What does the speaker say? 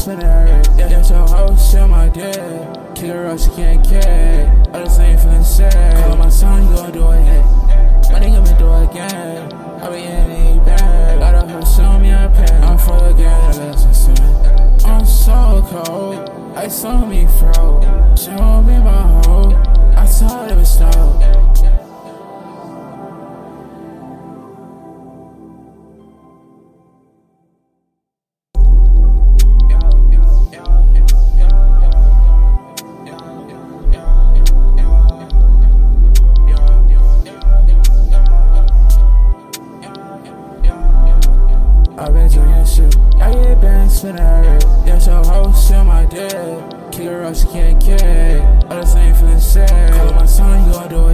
spinning her. Yeah, your hoe still my dick. Kick her up, she can't kick. I just ain't feeling sick. Call my son, he gon' do it. My nigga been do it again. I be in the bag. Got a hoe, show me a pen. I'm full again, listen. I'm so cold. I saw me fro. She won't be my hoe. I told her it was slow. I've been doing shit, I get been spinning her. Yeah, your hoe still my dick. Kick her up, she can't kick. I just ain't feeling sick. Call my son, he gon' do it.